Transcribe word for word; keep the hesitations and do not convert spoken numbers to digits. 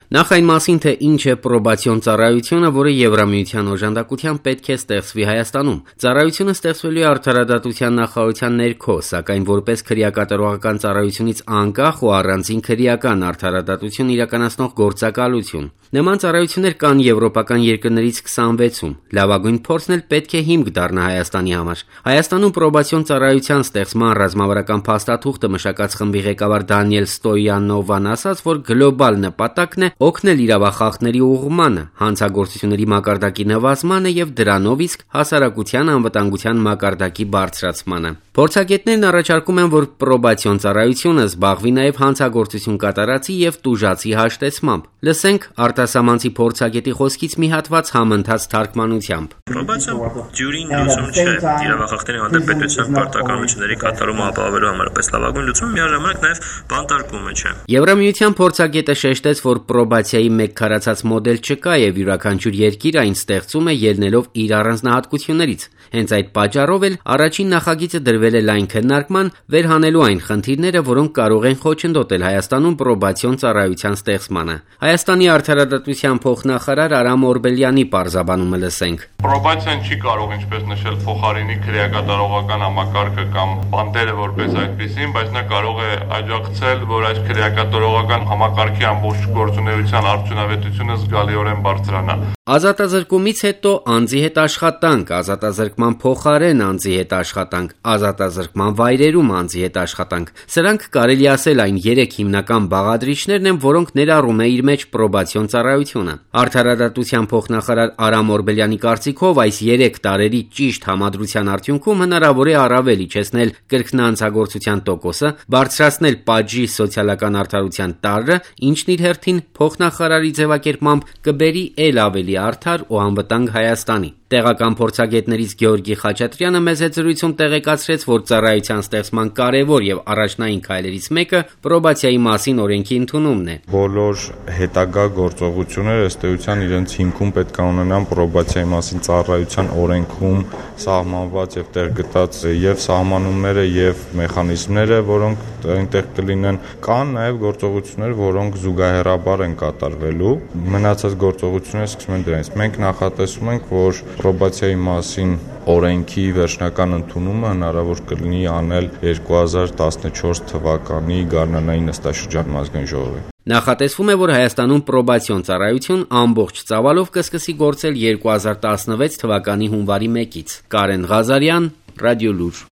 Նախ այն մասին, թե ինչ է պրոբացիոն ծառայությունը, որը Եվրամիության օժանդակությամբ պետք է ստեղծվի Հայաստանում։ Ծառայությունը ստեղծվելու է Արդարադատության նախարարության ներքո, սակայն որպես քրեակատարողական ծառայությունից անկախ ու առանձին քրեական արդարադատություն իրականացնող գործակալություն։ Նման ծառայություններ կան եվրոպական երկրներից քսանվեցում։ Լավագույն փորձն էլ պետք է հիմք դառնա Հայաստանի համար։ Հայաստանում պրոբացիոն ծառայության ստեղծման ռազմավարական փաստաթուղթը մշակած խմբի ղեկավար Դանիել Ստոյանովան ասաց, որ գլոբալ նպատակն է օգնել իրավախախտների ուղղմանը, հանցագործությունների մակարդակի նվազմանը եւ դրանով իսկ հասարակության անվտանգության մակարդակի բարձրացմանը։ Փորձագետներն առաջարկում են, որ պրոբացիոն ծառայությունը զբաղվի նաեւ հանցագործություն կատարածի եւ տուժածի հաշտեցմամբ։ Լսենք արտասահմանցի փորձագետի խոսքից մի հատված համընթաց թարգմանությամբ։ Պրոբացիոն ջուրին լուծում չէ իրավախախտների հանդեպ պետության պարտականությունների կատարումը ապահովելու համար, պես լավագույն լուծումը միաժամանակ նաեւ բանտարկումը չէ։ Եվրամիության փորձագետը շեշտեց, որ պրոբացիայի մեկ քարացած մոդել չկա եւ յուրաքանչյուր երկիր այն ստեղծում է ելնելով իր առանձնահատկություններից։ Հենց այդ պատճառով էլ առաջին նախագիծը դրվել է լայն քննարկման, վերհանելու այն խնդիրները, որոնք կարող են խոչընդոտել Հայաստանում պրոբացիոն ծառայության ստեղծմանը։ Հայաստանի արդարադատության փոխնախարար Արամ Օրբելյանի պարզաբանումը լսենք։ Պրոբացիան չի կարող, ինչպես նշել, փոխարինի քրեակատարողական համակարգը կամ բանտերը որպես այդպեսին, բայց նա կարող է աջակցել, որ այս քրեակատարողական համակարգի ամբողջ գործունեության արդյունավետությունը զգալիորեն բարձրանա։ Ազատազրկումից հետո անձի հետ աշխատանք, ազատազրկման փոխարեն անձի հետ աշխատանք, ազատազրկման վայրերում անձի հետ աշխատանք։ Սրանք կարելի ասել այն երեք հիմնական բաղադրիչներն են, որոնք ներառում է իր մեջ պրոբացիոն ծառայությունը։ Արդարադատության փոխնախարար Արամ Օրբելյանի կարծիքով այս երեք տարերի ճիշտ համադրության արդյունքում հնարավոր է առավել իջեցնել կրկնանցագործության տոկոսը, բարձրացնել պատժի սոցիալական արդարության տարրը, ինչն իր հերթին փոխնախարարի ձևակերպմամբ կբերի ել ավելի արդար ու անվտանգ Հայաստանի։ Տեղական փորձագետներից Գեորգի Խաչատրյանը մեծ զրույցում տեղեկացրեց, որ ծառայության ստեղծման կարևոր եւ առաջնային քայլերից մեկը պրոբացիայի մասին օրենքի ընդունումն է։ Բոլոր հետագա գործողությունները ըստ էության իրենց հիմքում պետք է ունենան պրոբացիայի մասին ծառայության օրենքում սահմանված եւ տեղ գտած եւ սահմանումները եւ մեխանիզմները, որոնք այնտեղ կլինեն, կան նաեւ գործողություններ, որոնք զուգահեռաբար են կատարվելու։ Մնացած գործողությունները սկսում են դրանից։ Մենք նախատեսում ենք, որ պրոբացիայի մասին օրենքի վերջնական ընդունումը հնարավոր կլինի անել երկու հազար տասնչորս թվականի գարնանային նստաշրջան ազգային ժողովին։ Նախատեսվում է, որ Հայաստանում պրոբացիոն ծառայություն ամբողջ ծավալով կսկսի գործել երկու հազար տասնվեց թվականի հունվարի մեկից։ Կարեն Ղազարյան, Ռադիոլուր։